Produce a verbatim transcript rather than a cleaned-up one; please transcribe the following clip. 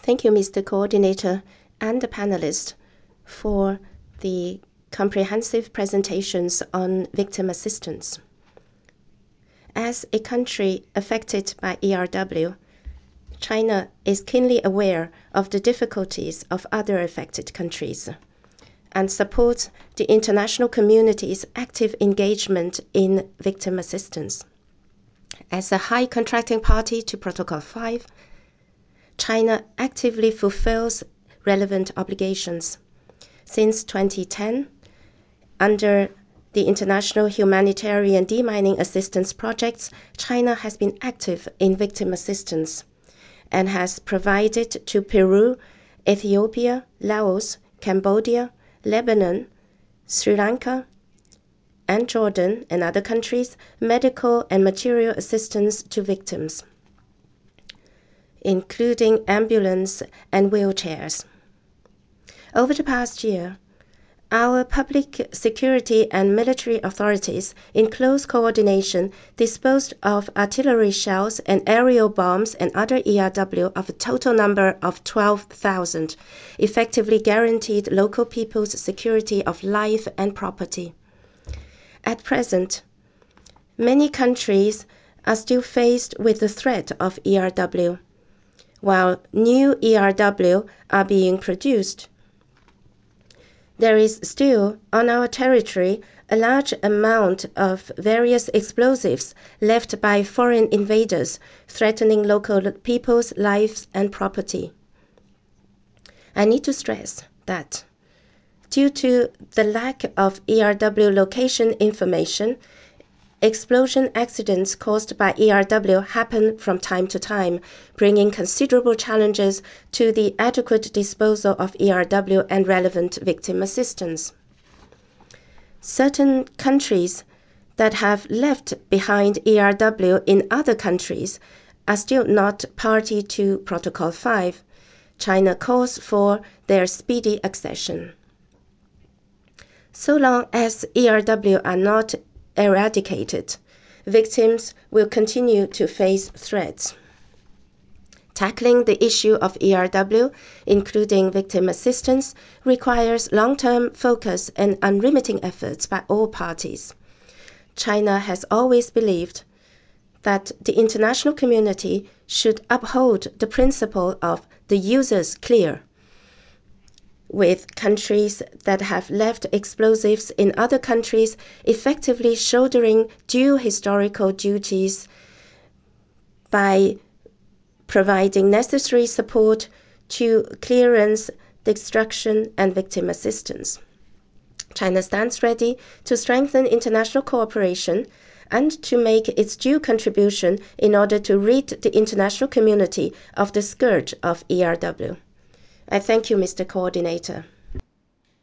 Thank you, Mister Coordinator and the panelists, for the comprehensive presentations on victim assistance. As a country affected by E R W, China is keenly aware of the difficulties of other affected countries and supports the international community's active engagement in victim assistance. As a high contracting party to Protocol five, China actively fulfills relevant obligations. Since twenty ten, under the International Humanitarian Demining Assistance Projects, China has been active in victim assistance and has provided to Peru, Ethiopia, Laos, Cambodia, Lebanon, Sri Lanka, and Jordan and other countries medical and material assistance to victims, including ambulance and wheelchairs. Over the past year, our public security and military authorities, in close coordination, disposed of artillery shells and aerial bombs and other E R W of a total number of twelve thousand, effectively guaranteed local people's security of life and property. At present, many countries are still faced with the threat of E R W, while new E R W are being produced. There is still, on our territory, a large amount of various explosives left by foreign invaders, threatening local people's lives and property. I need to stress that, due to the lack of E R W location information, explosion accidents caused by E R W happen from time to time, bringing considerable challenges to the adequate disposal of E R W and relevant victim assistance. Certain countries that have left behind E R W in other countries are still not party to Protocol five. China calls for their speedy accession. So long as E R W are not eradicated, victims will continue to face threats. Tackling the issue of E R W, including victim assistance, requires long-term focus and unremitting efforts by all parties. China has always believed that the international community should uphold the principle of the users clear, with countries that have left explosives in other countries effectively shouldering due historical duties by providing necessary support to clearance, destruction, and victim assistance. China stands ready to strengthen international cooperation and to make its due contribution in order to rid the international community of the scourge of E R W. I thank you, Mister Coordinator.